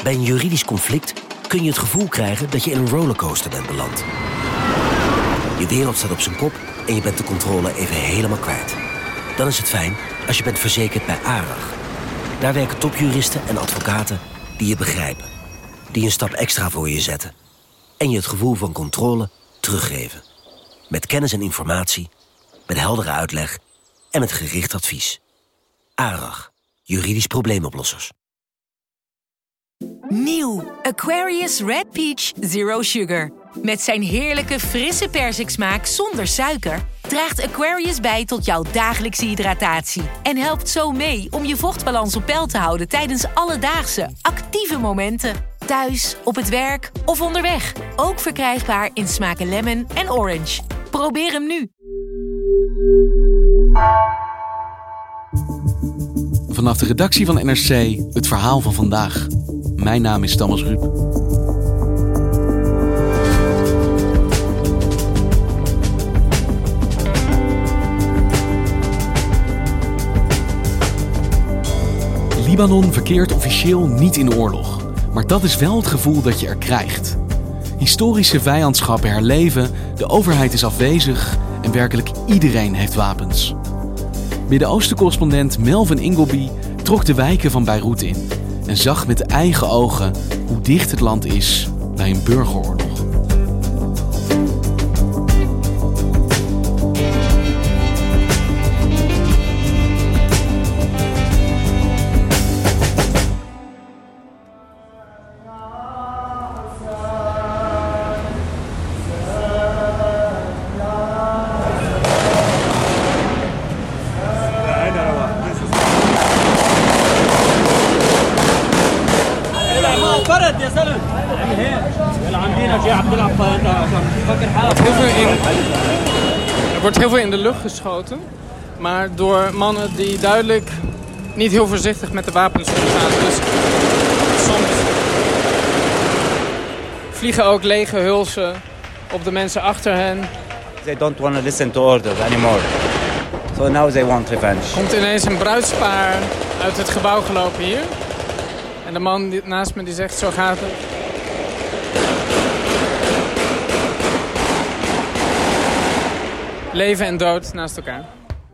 Bij een juridisch conflict kun je het gevoel krijgen dat je in een rollercoaster bent beland. Je wereld staat op zijn kop en je bent de controle even helemaal kwijt. Dan is het fijn als je bent verzekerd bij ARAG. Daar werken topjuristen en advocaten die je begrijpen. Die een stap extra voor je zetten. En je het gevoel van controle teruggeven. Met kennis en informatie, met heldere uitleg en met gericht advies. ARAG, juridisch probleemoplossers. Nieuw Aquarius Red Peach Zero Sugar. Met zijn heerlijke frisse persiksmaak zonder suiker draagt Aquarius bij tot jouw dagelijkse hydratatie. En helpt zo mee om je vochtbalans op peil te houden tijdens alledaagse, actieve momenten. Thuis, op het werk of onderweg. Ook verkrijgbaar in smaken lemon en orange. Probeer hem nu. Vanaf de redactie van NRC het verhaal van vandaag. Mijn naam is Thomas Ruip. Libanon verkeert officieel niet in oorlog. Maar dat is wel het gevoel dat je er krijgt. Historische vijandschappen herleven, de overheid is afwezig en werkelijk iedereen heeft wapens. Midden-Oosten-correspondent Melvin Ingleby trok de wijken van Beirut in en zag met eigen ogen hoe dicht het land is bij een burgeroorlog. Er wordt heel veel in de lucht geschoten, maar door mannen die duidelijk niet heel voorzichtig met de wapens omgaan. Dus soms vliegen ook lege hulzen op de mensen achter hen. They don't want to listen to orders anymore. So now they want revenge. Er komt ineens een bruidspaar uit het gebouw gelopen hier. En de man naast me die zegt, zo gaat het. Leven en dood naast elkaar.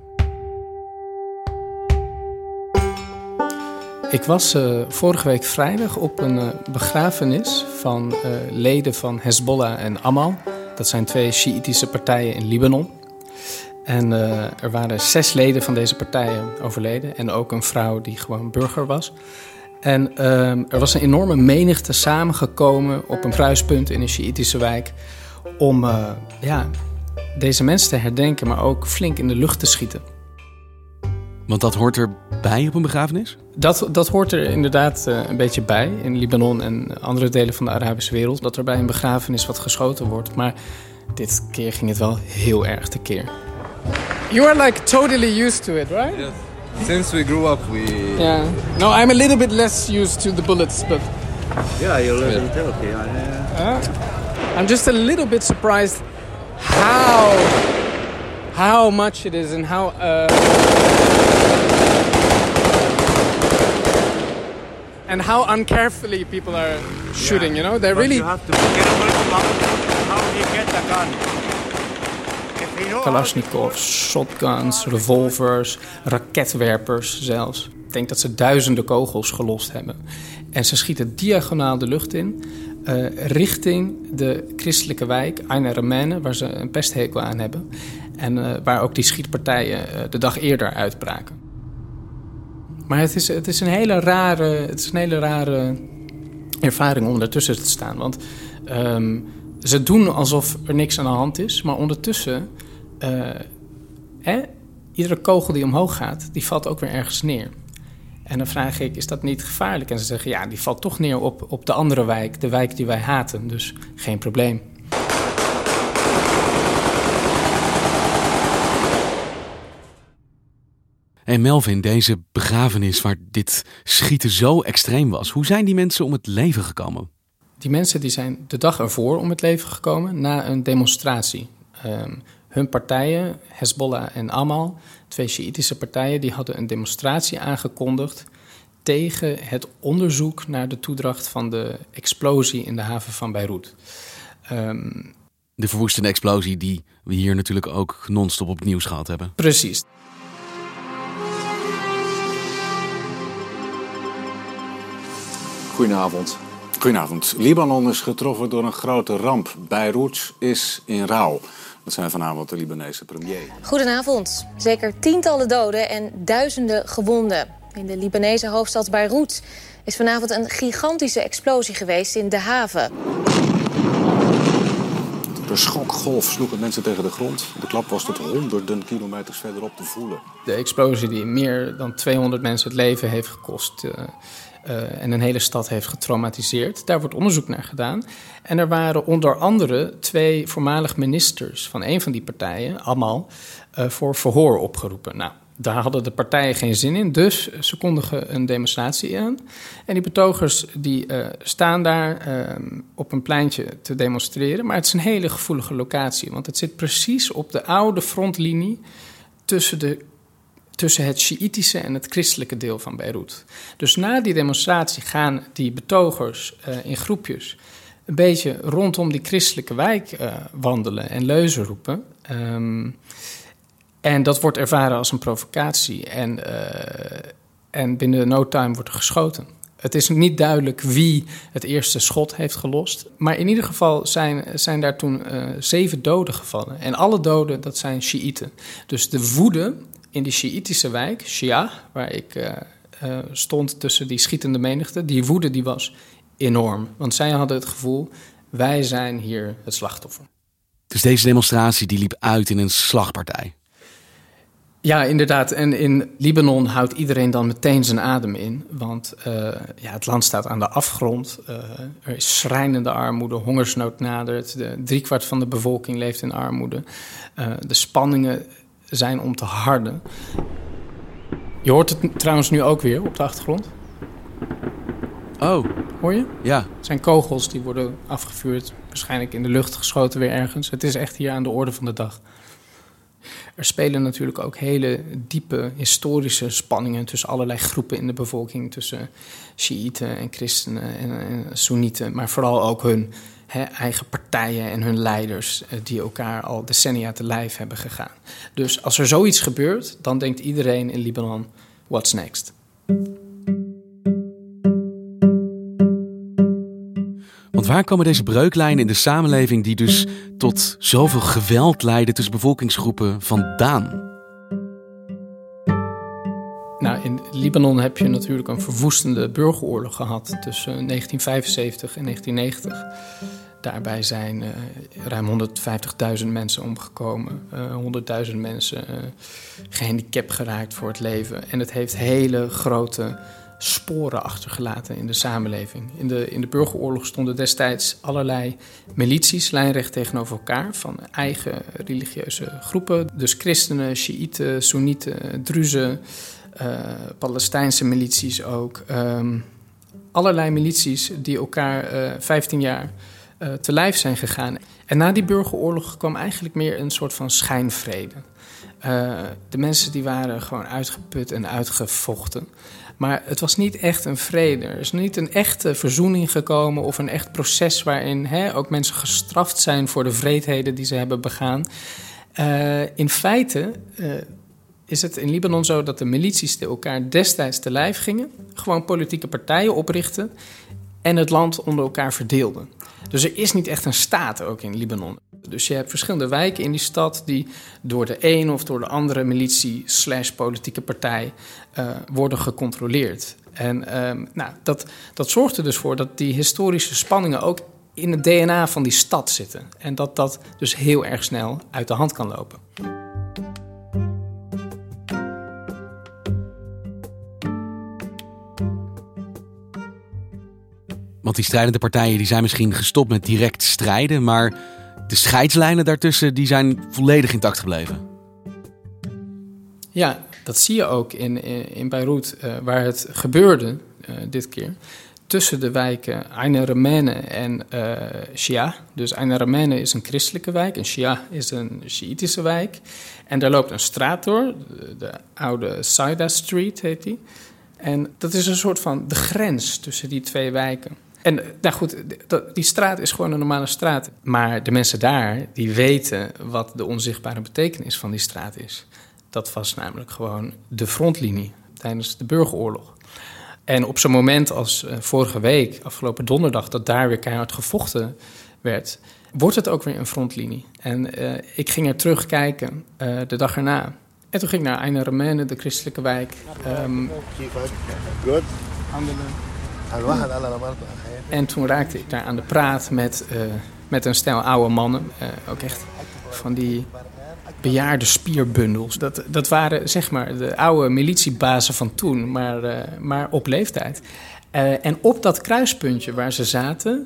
Ik was vorige week vrijdag op een begrafenis van leden van Hezbollah en Amal. Dat zijn 2 Sjiïtische partijen in Libanon. En er waren 6 leden van deze partijen overleden. En ook een vrouw die gewoon burger was. En er was een enorme menigte samengekomen op een kruispunt in een Sjiïtische wijk om deze mensen te herdenken, maar ook flink in de lucht te schieten. Want dat hoort erbij op een begrafenis? Dat hoort er inderdaad een beetje bij in Libanon en andere delen van de Arabische wereld. Dat er bij een begrafenis wat geschoten wordt. Maar dit keer ging het wel heel erg tekeer. You are like totally used to it, right? Yes. Since we grew up, we... Yeah. No, I'm a little bit less used to the bullets, but... Yeah, you're living it okay. I'm just a little bit surprised how much it is and how uncarefully people are shooting, you know? They're really... You have to be careful about how you get the gun. Kalashnikovs, shotguns, revolvers, raketwerpers zelfs. Ik denk dat ze duizenden kogels gelost hebben. En ze schieten diagonaal de lucht in, richting de christelijke wijk Ain al-Ramene, waar ze een pesthekel aan hebben. En waar ook die schietpartijen de dag eerder uitbraken. Maar het is een hele rare ervaring om ertussen te staan. Want ze doen alsof er niks aan de hand is, maar ondertussen... iedere kogel die omhoog gaat, die valt ook weer ergens neer. En dan vraag ik, is dat niet gevaarlijk? En ze zeggen, ja, die valt toch neer op de andere wijk, de wijk die wij haten. Dus geen probleem. En Melvin, deze begrafenis waar dit schieten zo extreem was, hoe zijn die mensen om het leven gekomen? Die mensen die zijn de dag ervoor om het leven gekomen na een demonstratie. Hun partijen, Hezbollah en Amal, 2 Sjiïtische partijen, die hadden een demonstratie aangekondigd tegen het onderzoek naar de toedracht van de explosie in de haven van Beirut. De verwoestende explosie die we hier natuurlijk ook non-stop op het nieuws gehad hebben. Precies. Goedenavond. Libanon is getroffen door een grote ramp. Beirut is in rouw. Dat zijn vanavond de Libanese premier. Goedenavond. Zeker tientallen doden en duizenden gewonden. In de Libanese hoofdstad Beirut is vanavond een gigantische explosie geweest in de haven. De schokgolf sloeg mensen tegen de grond. De klap was tot honderden kilometers verderop te voelen. De explosie die meer dan 200 mensen het leven heeft gekost en een hele stad heeft getraumatiseerd. Daar wordt onderzoek naar gedaan. En er waren onder andere 2 voormalig ministers van een van die partijen, allemaal, voor verhoor opgeroepen. Nou, daar hadden de partijen geen zin in, dus ze kondigen een demonstratie aan. En die betogers die staan daar op een pleintje te demonstreren. Maar het is een hele gevoelige locatie, want het zit precies op de oude frontlinie tussen het Sjiïtische en het christelijke deel van Beirut. Dus na die demonstratie gaan die betogers in groepjes een beetje rondom die christelijke wijk wandelen en leuzen roepen. En dat wordt ervaren als een provocatie. En binnen no time wordt er geschoten. Het is niet duidelijk wie het eerste schot heeft gelost. Maar in ieder geval zijn daar toen 7 doden gevallen. En alle doden, dat zijn Sjiïten. Dus de woede in die Sjiïtische wijk, Shia, waar ik stond tussen die schietende menigte, die woede die was enorm. Want zij hadden het gevoel, wij zijn hier het slachtoffer. Dus deze demonstratie die liep uit in een slagpartij. Ja, inderdaad. En in Libanon houdt iedereen dan meteen zijn adem in. Want het land staat aan de afgrond. Er is schrijnende armoede, hongersnood nadert. 3/4 van de bevolking leeft in armoede. De spanningen zijn om te harden. Je hoort het trouwens nu ook weer op de achtergrond. Oh. Hoor je? Ja. Het zijn kogels die worden afgevuurd. Waarschijnlijk in de lucht geschoten weer ergens. Het is echt hier aan de orde van de dag. Er spelen natuurlijk ook hele diepe historische spanningen tussen allerlei groepen in de bevolking. Tussen Sjiïten en christenen en Soenieten. Maar vooral ook hun eigen partijen en hun leiders die elkaar al decennia te lijf hebben gegaan. Dus als er zoiets gebeurt, dan denkt iedereen in Libanon, what's next? Want waar komen deze breuklijnen in de samenleving die dus tot zoveel geweld leiden tussen bevolkingsgroepen vandaan? Nou, in Libanon heb je natuurlijk een verwoestende burgeroorlog gehad tussen 1975 en 1990. Daarbij zijn ruim 150.000 mensen omgekomen, 100.000 mensen gehandicapt geraakt voor het leven. En het heeft hele grote sporen achtergelaten in de samenleving. In de burgeroorlog stonden destijds allerlei milities lijnrecht tegenover elkaar van eigen religieuze groepen. Dus christenen, Sjiïten, Soenieten, Druzen, Palestijnse milities ook. Allerlei milities die elkaar 15 jaar te lijf zijn gegaan. En na die burgeroorlog kwam eigenlijk meer een soort van schijnvrede. De mensen die waren gewoon uitgeput en uitgevochten. Maar het was niet echt een vrede. Er is niet een echte verzoening gekomen of een echt proces waarin ook mensen gestraft zijn voor de wreedheden die ze hebben begaan. In feite is het in Libanon zo dat de milities die elkaar destijds te lijf gingen, gewoon politieke partijen oprichten en het land onder elkaar verdeelden. Dus er is niet echt een staat ook in Libanon. Dus je hebt verschillende wijken in die stad die door de een of door de andere militie / politieke partij worden gecontroleerd. En dat zorgt er dus voor dat die historische spanningen ook in het DNA van die stad zitten. En dat dus heel erg snel uit de hand kan lopen. Want die strijdende partijen die zijn misschien gestopt met direct strijden, maar de scheidslijnen daartussen die zijn volledig intact gebleven. Ja, dat zie je ook in Beirut, waar het gebeurde dit keer. Tussen de wijken Ain Ramene en Shia. Dus Ain Ramene is een christelijke wijk en Shia is een Sjiïtische wijk. En daar loopt een straat door, de oude Saida Street heet die. En dat is een soort van de grens tussen die twee wijken. En nou goed, die straat is gewoon een normale straat. Maar de mensen daar, die weten wat de onzichtbare betekenis van die straat is. Dat was namelijk gewoon de frontlinie tijdens de burgeroorlog. En op zo'n moment als vorige week, afgelopen donderdag, dat daar weer keihard gevochten werd, wordt het ook weer een frontlinie. En ik ging er terugkijken de dag erna. En toen ging ik naar Ain Ramene, de christelijke wijk. En toen raakte ik daar aan de praat met een stel oude mannen. Ook echt van die bejaarde spierbundels. Dat waren zeg maar de oude militiebazen van toen, maar op leeftijd. En op dat kruispuntje waar ze zaten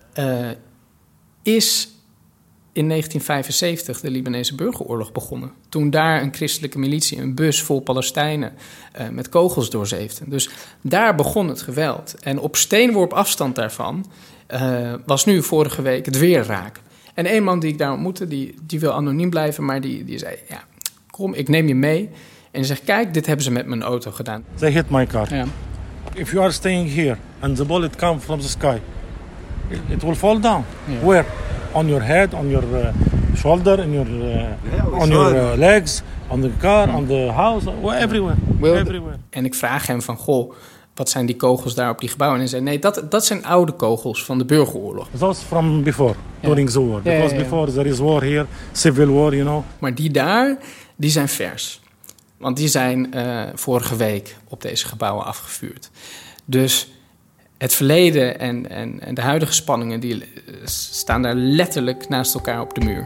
is in 1975 de Libanese burgeroorlog begonnen. Toen daar een christelijke militie een bus vol Palestijnen met kogels doorzeefde. Dus daar begon het geweld. En op steenworp afstand daarvan was nu vorige week het weer raak. En een man die ik daar ontmoette, die wil anoniem blijven, maar die zei, ja, kom, ik neem je mee. En die zegt, kijk, dit hebben ze met mijn auto gedaan. They hit my car. Ja. If you are staying here and the bullet comes from the sky, it will fall down. Yeah. Where? On your head, on your shoulder, on your legs, on the car, on the house, everywhere. Everywhere. En ik vraag hem van, goh, wat zijn die kogels daar op die gebouwen? En hij zei, nee, dat zijn oude kogels van de burgeroorlog. Those from before, during the war. Because before there is war here, civil war, you know. Maar die zijn vers. Want die zijn vorige week op deze gebouwen afgevuurd. Dus het verleden en de huidige spanningen, die staan daar letterlijk naast elkaar op de muur.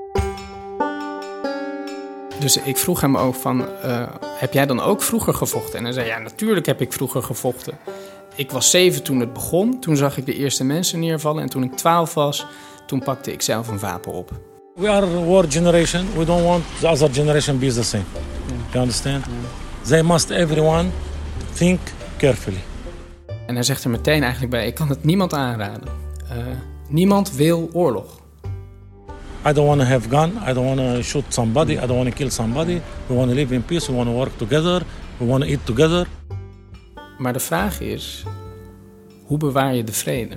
Dus ik vroeg hem ook van, heb jij dan ook vroeger gevochten? En hij zei, ja, natuurlijk heb ik vroeger gevochten. Ik was 7 toen het begon. Toen zag ik de eerste mensen neervallen. En toen ik 12 was, toen pakte ik zelf een wapen op. We are a war generation. We don't want the other generation be the same. You understand? They must everyone think carefully. En hij zegt er meteen eigenlijk bij, ik kan het niemand aanraden. Niemand wil oorlog. I don't want to have gun. I don't want to shoot somebody. I don't want to kill somebody. We want to live in peace. We want to work together. We want to eat together. Maar de vraag is, hoe bewaar je de vrede?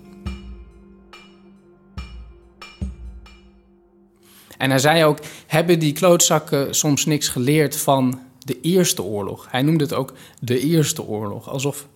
En hij zei ook, hebben die klootzakken soms niks geleerd van de Eerste Oorlog? Hij noemde het ook de Eerste Oorlog,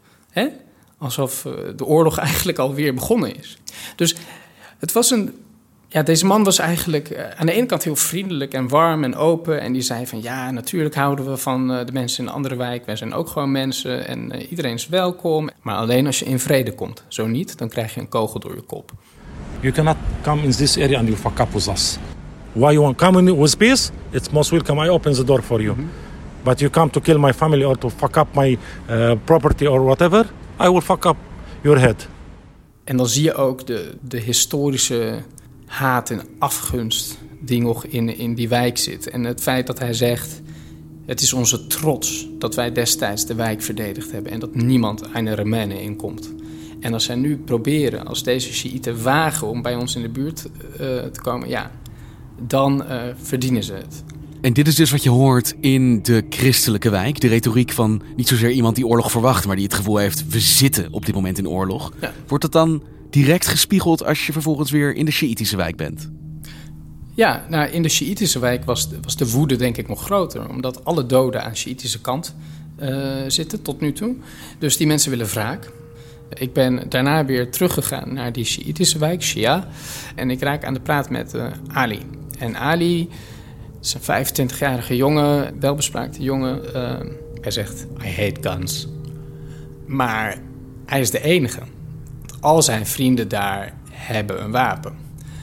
alsof de oorlog eigenlijk alweer begonnen is. Dus het was deze man was eigenlijk aan de ene kant heel vriendelijk en warm en open. En die zei van, ja, natuurlijk houden we van de mensen in een andere wijk. Wij zijn ook gewoon mensen en iedereen is welkom. Maar alleen als je in vrede komt. Zo niet, dan krijg je een kogel door je kop. You cannot come in this area and you fuck up with us. Why you want to come in with peace? It's most welcome. I open the door for you. Mm-hmm. But you come to kill my family or to fuck up my property or whatever, I will fuck up your head. En dan zie je ook de historische haat en afgunst die nog in die wijk zit. En het feit dat hij zegt, het is onze trots dat wij destijds de wijk verdedigd hebben en dat niemand Ain Ramene inkomt. En als zij nu proberen, als deze Sjiïten wagen om bij ons in de buurt te komen, ja, dan verdienen ze het. En dit is dus wat je hoort in de christelijke wijk. De retoriek van niet zozeer iemand die oorlog verwacht, maar die het gevoel heeft, we zitten op dit moment in oorlog. Ja. Wordt dat dan direct gespiegeld als je vervolgens weer in de Sjiïtische wijk bent? Ja, nou, in de Sjiïtische wijk was de woede denk ik nog groter. Omdat alle doden aan de Sjiïtische kant zitten tot nu toe. Dus die mensen willen wraak. Ik ben daarna weer teruggegaan naar die Sjiïtische wijk, Shia. En ik raak aan de praat met Ali. En Ali is een 25-jarige jongen, welbespraakte jongen. Hij zegt, I hate guns. Maar hij is de enige. Al zijn vrienden daar hebben een wapen.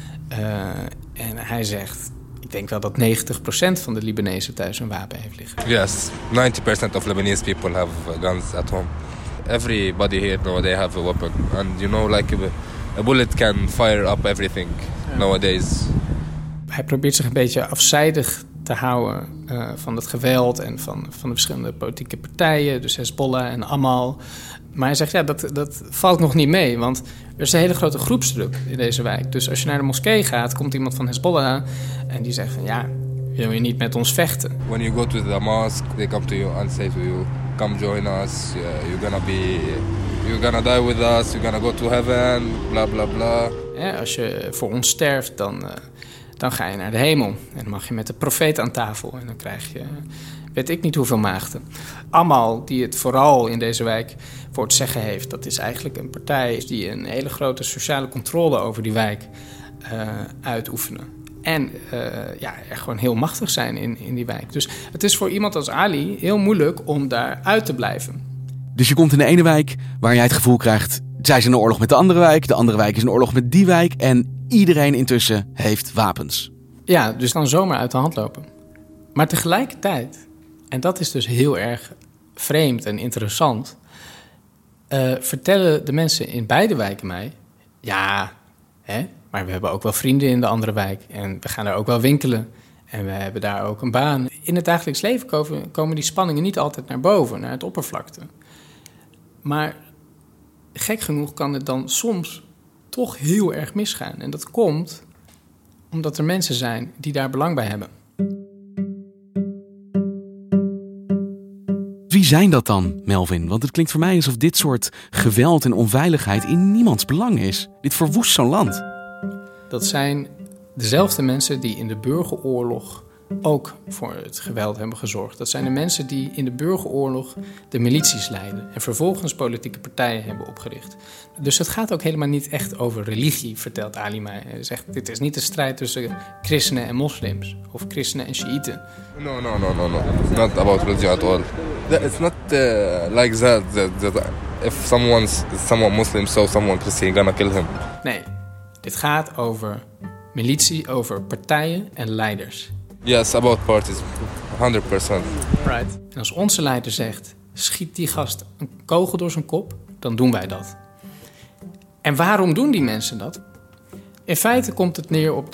En hij zegt, ik denk wel dat 90% van de Libanezen thuis een wapen heeft liggen. Yes, 90% of Lebanese people have guns at home. Everybody here nowadays have a weapon. And you know, like a bullet can fire up everything nowadays. Hij probeert zich een beetje afzijdig te houden van het geweld en van de verschillende politieke partijen. Dus Hezbollah en Amal. Maar hij zegt, ja, dat valt nog niet mee, want er is een hele grote groepsdruk in deze wijk. Dus als je naar de moskee gaat, komt iemand van Hezbollah en die zegt van, ja, wil je niet met ons vechten? When you go to the mosque, they come to you and say to you, come join us. You're gonna die with us. You're gonna go to heaven. Bla bla bla. Ja, als je voor ons sterft, dan ga je naar de hemel. En dan mag je met de profeet aan tafel. En dan krijg je, weet ik niet hoeveel maagden. Amal, die het vooral in deze wijk voor het zeggen heeft, dat is eigenlijk een partij die een hele grote sociale controle over die wijk uitoefenen. En er gewoon heel machtig zijn in die wijk. Dus het is voor iemand als Ali heel moeilijk om daar uit te blijven. Dus je komt in de ene wijk waar jij het gevoel krijgt, zij zijn in oorlog met de andere wijk is in oorlog met die wijk en iedereen intussen heeft wapens. Ja, dus het kan zomaar uit de hand lopen. Maar tegelijkertijd, en dat is dus heel erg vreemd en interessant, vertellen de mensen in beide wijken mij, maar we hebben ook wel vrienden in de andere wijk en we gaan daar ook wel winkelen en we hebben daar ook een baan. In het dagelijks leven komen die spanningen niet altijd naar boven, naar het oppervlakte. Maar gek genoeg kan het dan soms toch heel erg misgaan. En dat komt omdat er mensen zijn die daar belang bij hebben. Wie zijn dat dan, Melvin? Want het klinkt voor mij alsof dit soort geweld en onveiligheid in niemands belang is. Dit verwoest zo'n land. Dat zijn dezelfde mensen die in de burgeroorlog ook voor het geweld hebben gezorgd. Dat zijn de mensen die in de burgeroorlog de milities leiden en vervolgens politieke partijen hebben opgericht. Dus het gaat ook helemaal niet echt over religie, vertelt Ali mij. Hij zegt, dit is niet een strijd tussen christenen en moslims of christenen en shiiten. No. Not about religion at all. It's not like that if someone Muslim saw someone Christian, gonna kill him. Nee, dit gaat over militie, over partijen en leiders. Yes, about parties. 100%. Right. En als onze leider zegt, schiet die gast een kogel door zijn kop, dan doen wij dat. En waarom doen die mensen dat? In feite komt het neer op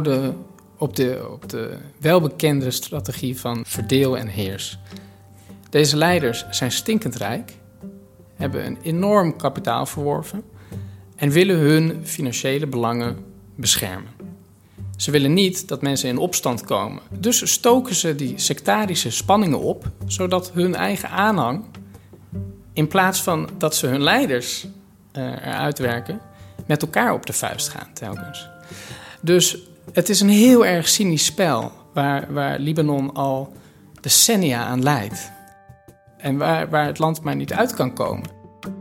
de welbekende strategie van verdeel en heers. Deze leiders zijn stinkend rijk, hebben een enorm kapitaal verworven en willen hun financiële belangen beschermen. Ze willen niet dat mensen in opstand komen. Dus stoken ze die sectarische spanningen op, zodat hun eigen aanhang, in plaats van dat ze hun leiders eruit werken, met elkaar op de vuist gaan telkens. Dus het is een heel erg cynisch spel waar Libanon al decennia aan leidt. En waar het land maar niet uit kan komen.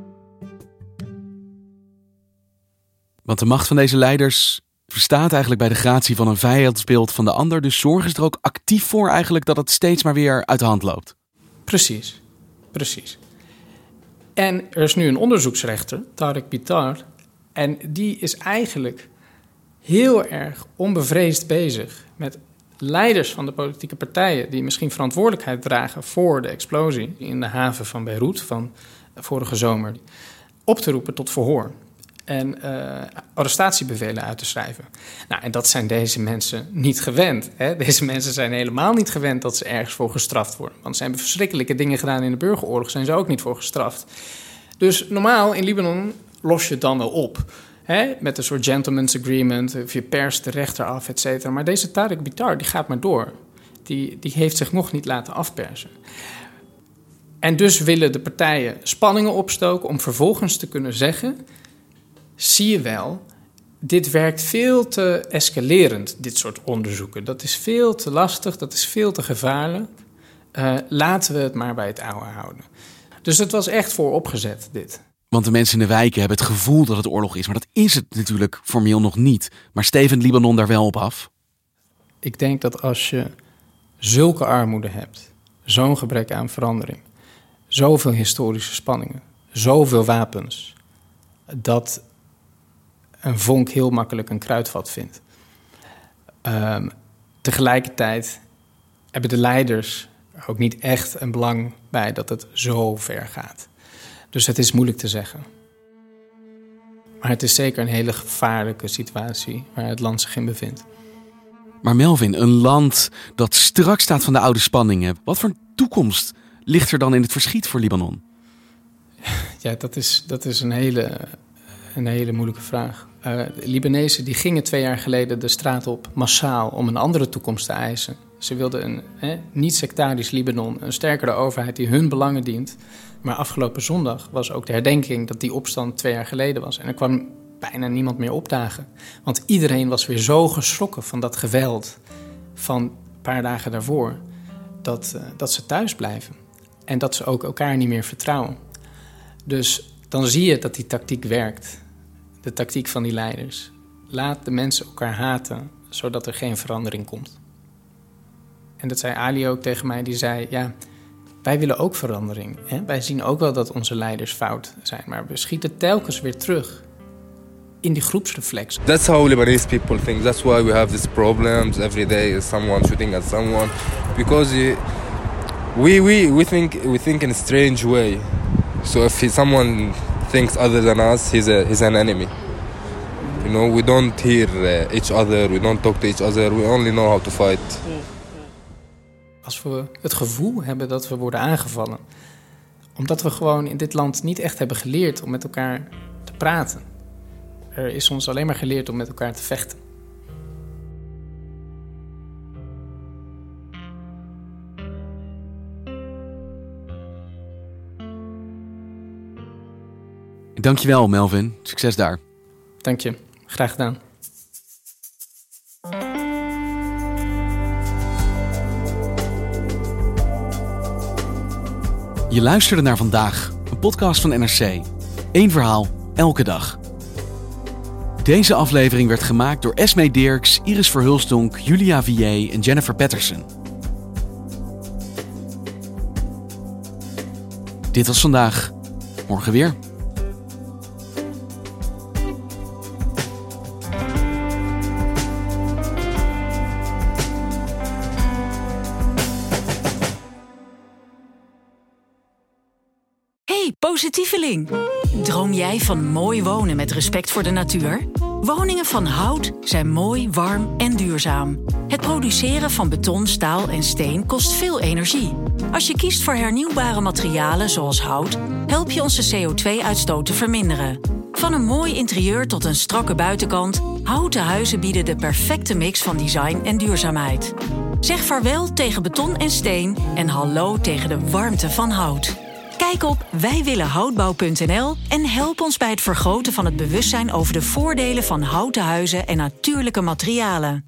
Want de macht van deze leiders verstaat eigenlijk bij de gratie van een vijandsbeeld van de ander. Dus zorgen ze er ook actief voor eigenlijk dat het steeds maar weer uit de hand loopt. Precies. En er is nu een onderzoeksrechter, Tarek Bitar. En die is eigenlijk heel erg onbevreesd bezig met leiders van de politieke partijen die misschien verantwoordelijkheid dragen voor de explosie in de haven van Beirut van vorige zomer, op te roepen tot verhoor en arrestatiebevelen uit te schrijven. Nou, en dat zijn deze mensen niet gewend. Hè? Deze mensen zijn helemaal niet gewend dat ze ergens voor gestraft worden. Want ze hebben verschrikkelijke dingen gedaan in de burgeroorlog, zijn ze ook niet voor gestraft. Dus normaal in Libanon los je het dan wel op. Hè? Met een soort gentleman's agreement, of je perst de rechter af, et cetera. Maar deze Tarek Bitar, die gaat maar door. Die heeft zich nog niet laten afpersen. En dus willen de partijen spanningen opstoken om vervolgens te kunnen zeggen, zie je wel, dit werkt veel te escalerend, dit soort onderzoeken. Dat is veel te lastig, dat is veel te gevaarlijk. Laten we het maar bij het oude houden. Dus het was echt vooropgezet, dit. Want de mensen in de wijken hebben het gevoel dat het oorlog is. Maar dat is het natuurlijk formeel nog niet. Maar stevend Libanon daar wel op af? Ik denk dat als je zulke armoede hebt, zo'n gebrek aan verandering, zoveel historische spanningen, zoveel wapens, dat een vonk heel makkelijk een kruidvat vindt. Tegelijkertijd hebben de leiders er ook niet echt een belang bij dat het zo ver gaat. Dus het is moeilijk te zeggen. Maar het is zeker een hele gevaarlijke situatie waar het land zich in bevindt. Maar Melvin, een land dat strak staat van de oude spanningen. Wat voor toekomst ligt er dan in het verschiet voor Libanon? Ja, dat is een hele moeilijke vraag. De Libanezen die gingen 2 jaar geleden de straat op massaal om een andere toekomst te eisen. Ze wilden een niet-sectarisch Libanon, een sterkere overheid die hun belangen dient. Maar afgelopen zondag was ook de herdenking dat die opstand 2 jaar geleden was. En er kwam bijna niemand meer opdagen. Want iedereen was weer zo geschrokken van dat geweld van een paar dagen daarvoor, dat ze thuis blijven. En dat ze ook elkaar niet meer vertrouwen. Dus dan zie je dat die tactiek werkt. De tactiek van die leiders. Laat de mensen elkaar haten, zodat er geen verandering komt. En dat zei Ali ook tegen mij, die zei, ja, wij willen ook verandering. Hè? Wij zien ook wel dat onze leiders fout zijn, maar we schieten telkens weer terug in die groepsreflex. That's how Lebanese people think. That's why we have these problems. Every day is someone shooting at someone. Because we think in a strange way. So if someone thinks other than us, he's an enemy. You know, we don't hear each other, we don't talk to each other, we only know how to fight. Als we het gevoel hebben dat we worden aangevallen, omdat we gewoon in dit land niet echt hebben geleerd om met elkaar te praten. Er is ons alleen maar geleerd om met elkaar te vechten. Dankjewel, Melvin. Succes daar. Dank je. Graag gedaan. Je luisterde naar Vandaag, een podcast van NRC. 1 verhaal, elke dag. Deze aflevering werd gemaakt door Esmee Dirks, Iris Verhulstonk, Julia Vier en Jennifer Patterson. Dit was Vandaag. Morgen weer. Positieveling. Droom jij van mooi wonen met respect voor de natuur? Woningen van hout zijn mooi, warm en duurzaam. Het produceren van beton, staal en steen kost veel energie. Als je kiest voor hernieuwbare materialen zoals hout, help je onze CO2-uitstoot te verminderen. Van een mooi interieur tot een strakke buitenkant, houten huizen bieden de perfecte mix van design en duurzaamheid. Zeg vaarwel tegen beton en steen en hallo tegen de warmte van hout. Kijk op wijwillenhoutbouw.nl en help ons bij het vergroten van het bewustzijn over de voordelen van houten huizen en natuurlijke materialen.